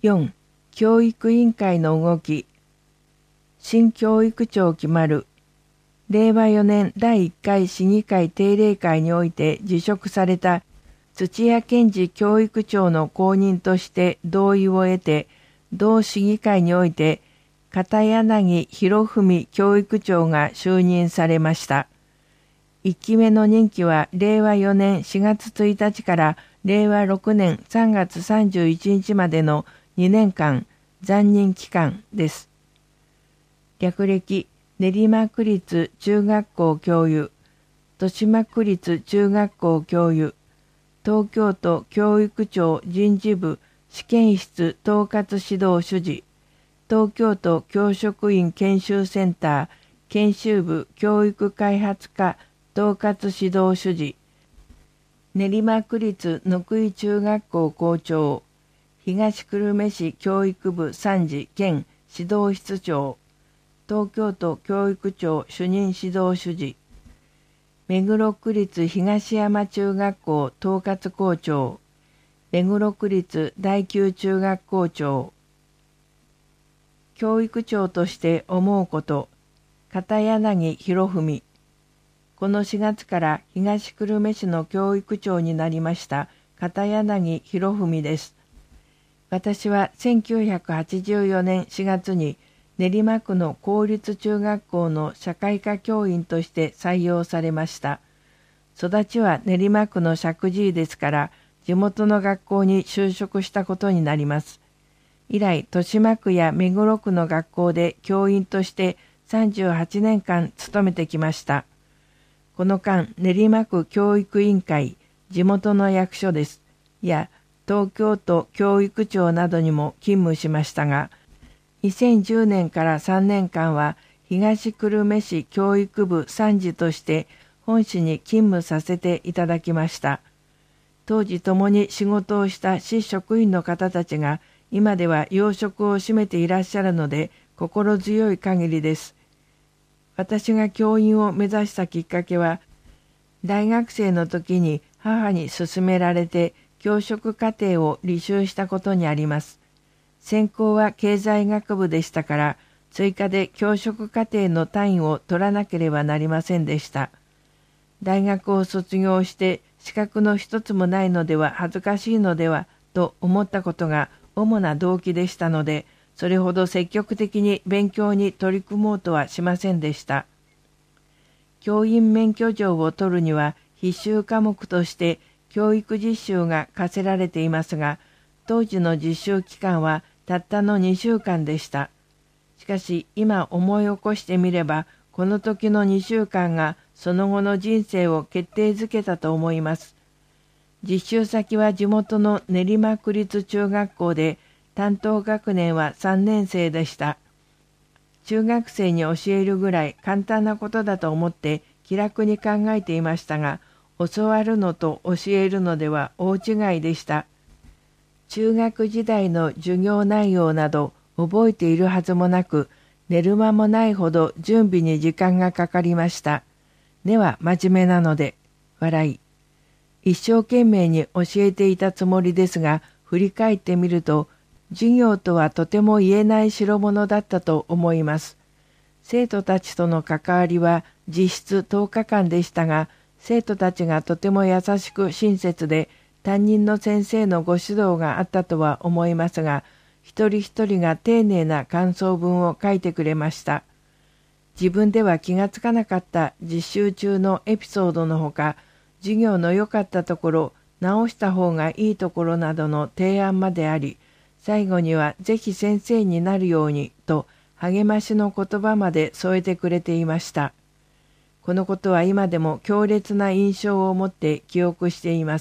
4. 教育委員会の動き。新教育庁決まる。令和4年第1回市議会定例会において辞職された土屋健二教育長の後任として同意を得て、同市議会において片柳博文教育長が就任されました。1期目の任期は令和4年4月1日から令和6年3月31日までの2年間在任期間です。略歴、練馬区立中学校教諭、豊島区立中学校教諭、東京都教育庁人事部試験室統括指導主事、東京都教職員研修センター研修部教育開発課統括指導主事、練馬区立野久井中学校校長、東久留米市教育部参事兼指導室長、東京都教育庁主任指導主事、目黒区立東山中学校統括校長、目黒区立第九中学校長。教育長として思うこと、片柳博文。この4月から東久留米市の教育長になりました片柳博文です。私は1984年4月に練馬区の公立中学校の社会科教員として採用されました。育ちは練馬区の石神井ですから、地元の学校に就職したことになります。以来、豊島区や目黒区の学校で教員として38年間勤めてきました。この間、練馬区教育委員会、地元の役所です。や、東京都教育庁などにも勤務しましたが、2010年から3年間は東久留米市教育部参事として本市に勤務させていただきました。当時共に仕事をした市職員の方たちが今では要職を占めていらっしゃるので心強い限りです。私が教員を目指したきっかけは、大学生の時に母に勧められて教職課程を履修したことにあります。専攻は経済学部でしたから、追加で教職課程の単位を取らなければなりませんでした。大学を卒業して資格の一つもないのでは恥ずかしいのではと思ったことが主な動機でしたので、それほど積極的に勉強に取り組もうとはしませんでした。教員免許状を取るには必修科目として教育実習が課せられていますが、当時の実習期間はたったの2週間でした。しかし今思い起こしてみれば、この時の2週間がその後の人生を決定づけたと思います。実習先は地元の練馬区立中学校で、担当学年は3年生でした。中学生に教えるぐらい簡単なことだと思って気楽に考えていましたが、教わるのと教えるのでは大違いでした。中学時代の授業内容など覚えているはずもなく、寝る間もないほど準備に時間がかかりました。根は真面目なので、笑い。一生懸命に教えていたつもりですが、振り返ってみると、授業とはとても言えない代物だったと思います。生徒たちとの関わりは実質10日間でしたが、生徒たちがとても優しく親切で、担任の先生のご指導があったとは思いますが、一人一人が丁寧な感想文を書いてくれました。自分では気がつかなかった実習中のエピソードのほか、授業の良かったところ、直した方がいいところなどの提案まであり、最後にはぜひ先生になるようにと励ましの言葉まで添えてくれていました。このことは今でも強烈な印象を持って記憶しています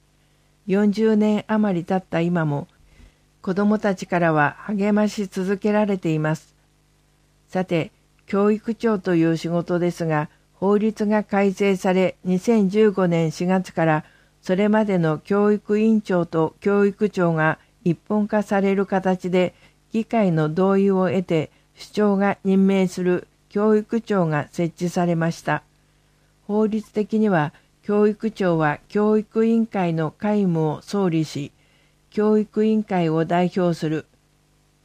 。40年余り経った今も、子供たちからは励まし続けられています。さて、教育長という仕事ですが、法律が改正され、2015年4月からそれまでの教育委員長と教育長が一本化される形で、議会の同意を得て首長が任命する教育庁が設置されました。法律的には、教育庁は教育委員会の会務を総理し、教育委員会を代表する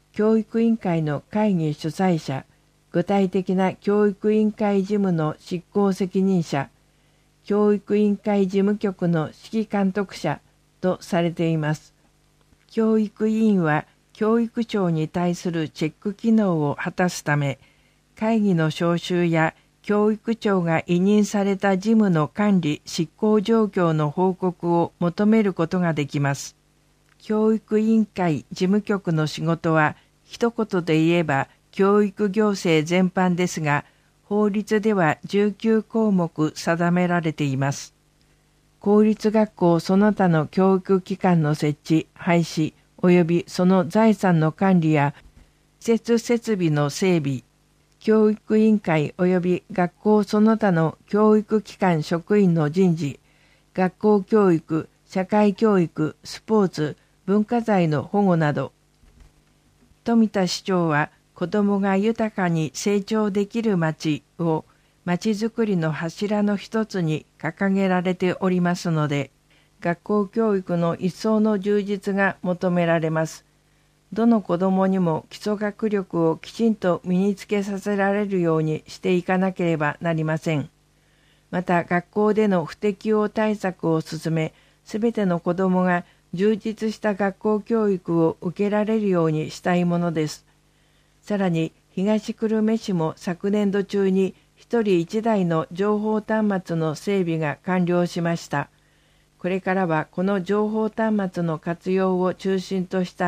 教育委員会の会議主催者、具体的な教育委員会事務の執行責任者、教育委員会事務局の指揮監督者とされています。教育委員は教育長に対するチェック機能を果たすため、会議の招集や教育長が委任された事務の管理・執行状況の報告を求めることができます。教育委員会事務局の仕事は、一言で言えば教育行政全般ですが、法律では19項目定められています。公立学校その他の教育機関の設置、廃止、及びその財産の管理や施設設備の整備、教育委員会及び学校その他の教育機関職員の人事、学校教育、社会教育、スポーツ、文化財の保護など、富田市長は子どもが豊かに成長できるまちをまちづくりの柱の一つに掲げられておりますので、学校教育の一層の充実が求められます。どの子どもにも基礎学力をきちんと身につけさせられるようにしていかなければなりません。また学校での不適応対策を進め、すべての子どもが充実した学校教育を受けられるようにしたいものです。さらに東久留米市も昨年度中に一人一台の情報端末の整備が完了しました。これからはこの情報端末の活用を中心とした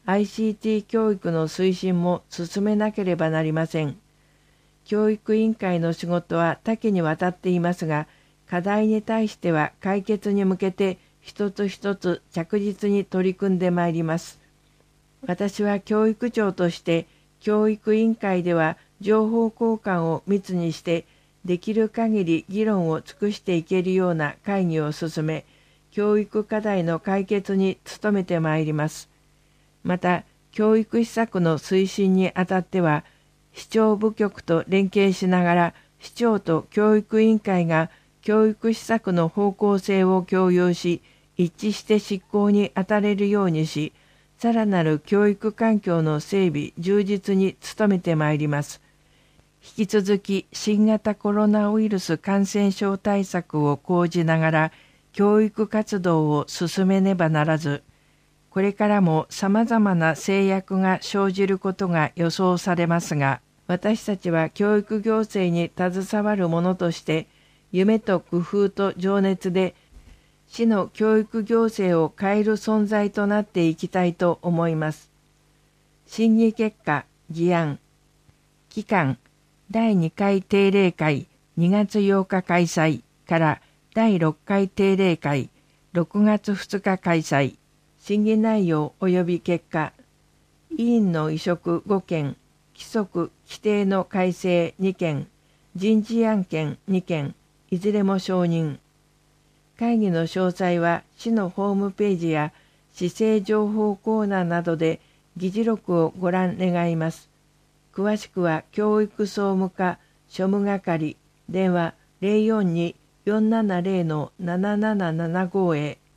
ICT 教育の推進も進めなければなりません。教育委員会の仕事は多岐にわたっていますが、課題に対しては解決に向けて一つ一つ着実に取り組んでまいります。私は教育長として教育委員会では情報交換を密にしてできる限り議論を尽くしていけるような会議を進め、教育課題の解決に努めてまいります。また、教育施策の推進にあたっては、市長部局と連携しながら、市長と教育委員会が教育施策の方向性を共有し、一致して執行に当たれるようにし、さらなる教育環境の整備・充実に努めてまいります。引き続き新型コロナウイルス感染症対策を講じながら教育活動を進めねばならず、これからも様々な制約が生じることが予想されますが、私たちは教育行政に携わる者として、夢と工夫と情熱で市の教育行政を変える存在となっていきたいと思います。審議結果、議案。期間、第2回定例会2月8日開催から第6回定例会6月2日開催。審議内容及び結果。委員の委嘱5件、規則・規定の改正2件、人事案件2件、いずれも承認。会議の詳細は市のホームページや市政情報コーナーなどで議事録をご覧願います。詳しくは教育総務課庶務係電話 042-470-7775 へ。